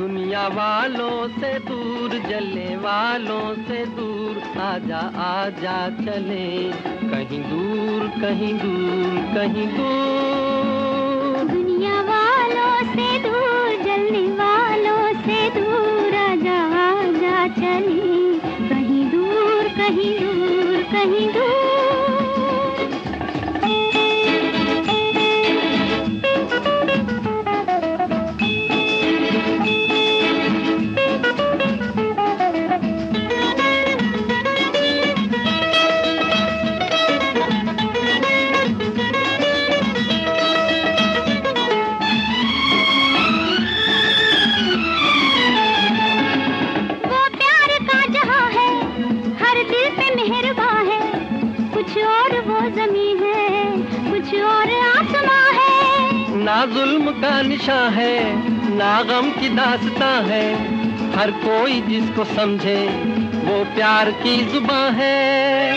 दुनिया वालों से दूर, जलने वालों से दूर, आजा आजा चले कहीं दूर, कहीं दूर, कहीं दूर। दुनिया वालों से दूर, जलने वालों से दूर, आजा आजा चले कहीं दूर, कहीं दूर, कहीं दूर। ना जुल्म का निशान है, ना गम की दास्तां है, हर कोई जिसको समझे वो प्यार की जुबां है।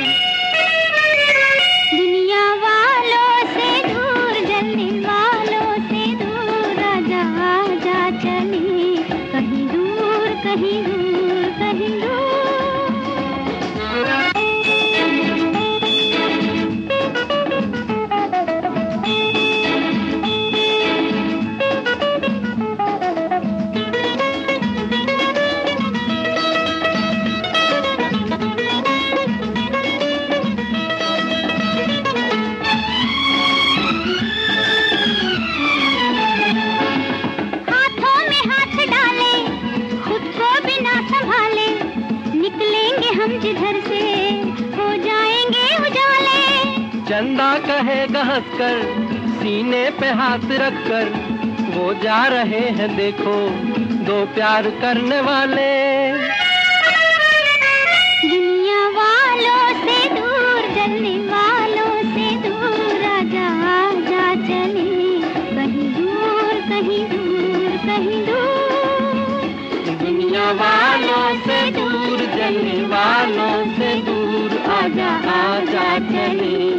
दुनिया वालों से दूर, जलने वालों से दूर, आजा आजा चले कहीं दूर, कहीं दूर, कहीं दूर। जिधर से हो जाएंगे उजाले, चंदा कहेगा हंसकर, सीने पे हाथ रखकर, वो जा रहे हैं देखो दो प्यार करने वाले। दुनिया वालों से दूर, जलने वालों से दूर, आजा आजा चले कहीं दूर, कहीं दूर, कहीं दूर। दुनिया वालों से दूर, जलने वालों से दूर, आजा आजा चले